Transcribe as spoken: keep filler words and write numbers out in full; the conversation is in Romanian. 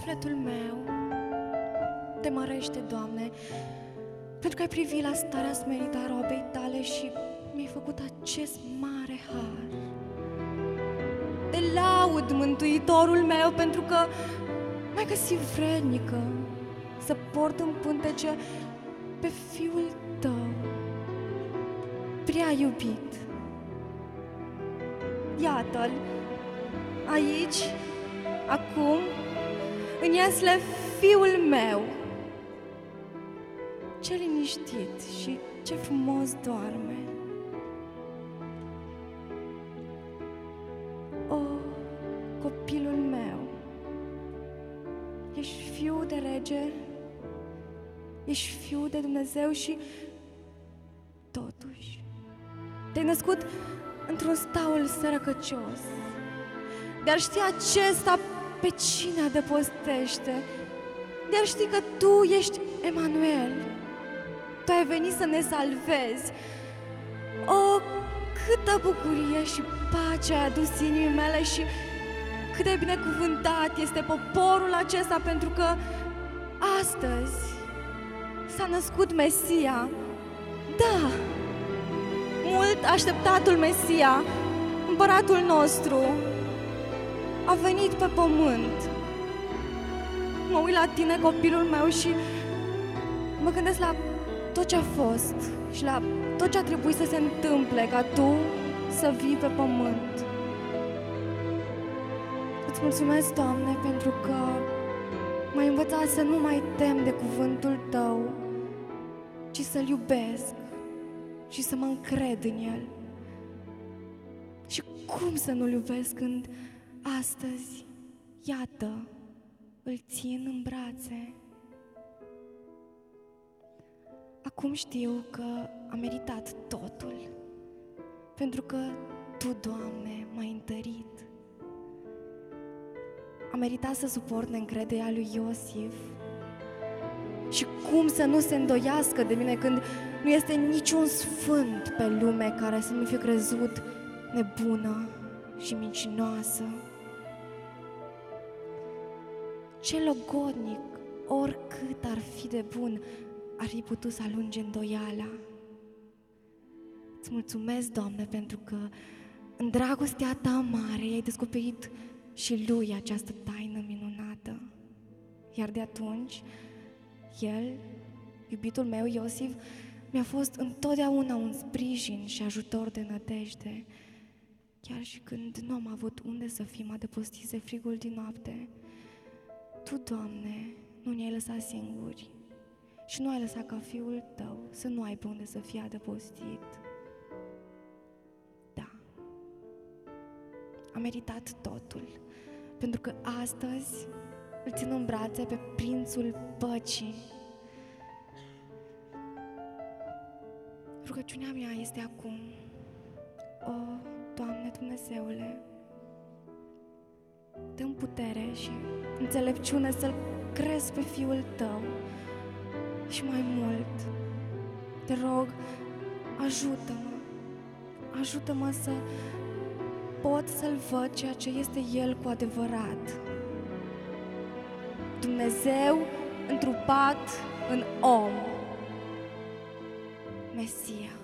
Sufletul meu te mărește, Doamne, pentru că ai privit la starea smerită a robei tale și mi-ai făcut acest mare har. Te laud, Mântuitorul meu, pentru că m-ai găsit vrednică să port în pântece pe Fiul Tău, prea iubit. Iată-L aici, acum, în iasle Fiul meu. Ce liniștit și ce frumos doarme. O, copilul meu, ești fiu de rege, ești fiu de Dumnezeu și totuși te-ai născut într-un staul sărăcăcios. De-ar ști acesta pe cine adăpostește, de-ar ști că Tu ești Emanuel, Tu ai venit să ne salvezi. O, câtă bucurie și pace ai adus inimii mele și cât de binecuvântat este poporul acesta, pentru că astăzi s-a născut Mesia. Da, mult așteptatul Mesia, împăratul nostru, a venit pe pământ. Mă uit la tine, copilul meu, și mă gândesc la tot ce a fost și la tot ce a trebuit să se întâmple ca Tu să vii pe pământ. Îți mulțumesc, Doamne, pentru că m-ai învățat să nu mai tem de cuvântul Tău, ci să-L iubesc și să mă încred în El. Și cum să nu-L iubesc când astăzi, iată, îl țin în brațe? Acum știu că a meritat totul, pentru că Tu, Doamne, m-ai întărit. A meritat să suport neîncrederea lui Iosif. Și cum să nu se îndoiască de mine când nu este niciun sfânt pe lume care să nu fie crezut nebună și mincinoasă. Ce logodnic, oricât ar fi de bun, ar fi putut să alunge îndoiala. Îți mulțumesc, Doamne, pentru că în dragostea Ta mare ai descoperit și lui această taină minunată. Iar de atunci, el, iubitul meu Iosif, mi-a fost întotdeauna un sprijin și ajutor de nădejde. Chiar și când nu am avut unde să fim adăpostiți de frigul din noapte, Tu, Doamne, nu ne-ai lăsat singuri și nu ai lăsat ca Fiul Tău să nu aibă unde să fie adăpostit. Da, a meritat totul, pentru că astăzi îl țin în brațe pe Prințul Păcii. Rugăciunea mea este acum: o, Doamne Dumnezeule, dă-mi putere și înțelepciune să-L crezi pe Fiul Tău și mai mult, te rog, ajută-mă, ajută-mă să pot să-L văd ceea ce este El cu adevărat. Dumnezeu întrupat în om, Mesia.